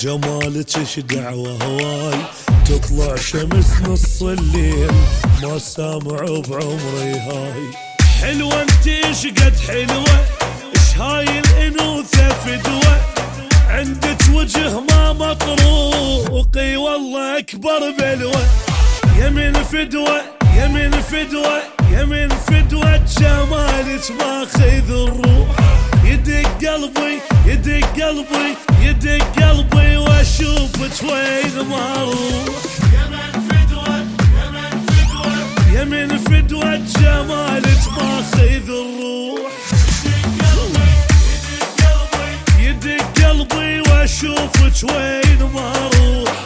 جمالك ايش دعوة هواي، تطلع شمس نص الليل ما سامع بعمري هاي. حلوة انت ايش قد حلوة، ايش هاي الانوثة فدوة، عندك وجه ما مطروقي والله اكبر بلوة. يمين فدوة يمين فدوة يمين فدوة، جمالك ماخذ الروح، يدق قلبي يدق قلبي يدق قلبي واشوفك وين ما اروح. يمين فدوة يمين فدوة يمين فدوة، جمالك ماخذ الروح، يدق قلبي يدق قلبي واشوفك وين ما اروح.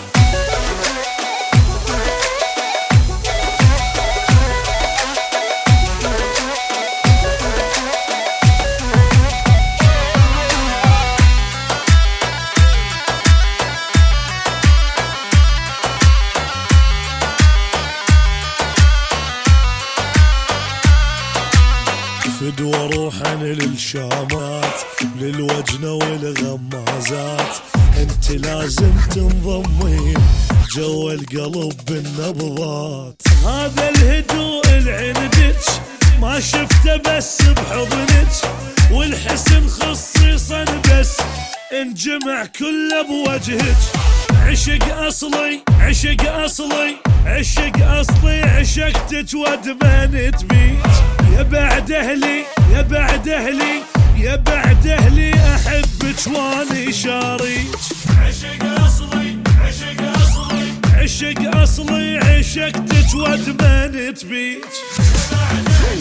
فدوة روحا للشامات، للوجنة والغمازات، انت لازم تنضمين جو القلب بالنبضات. هذا الهدوء العندك ما شفته بس بحضنك، والحسن خصيصا بس انجمع كله بوجهك. عشق اصلي عشق اصلي عشق اصلي، عشقتك وادمنت بيك. يا بعد اهلي يا بعد اهلي يا بعد اهلي، احبك واني شاريك. عشق اصلي عشق اصلي عشق اصلي، عشقتك وادمنت بيك.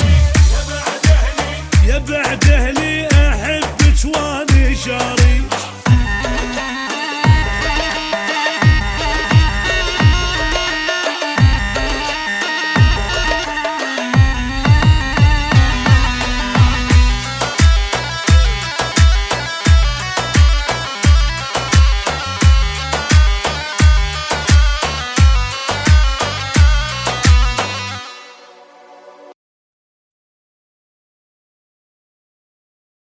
يا بعد اهلي يا بعد اهلي، احبك واني شاريك.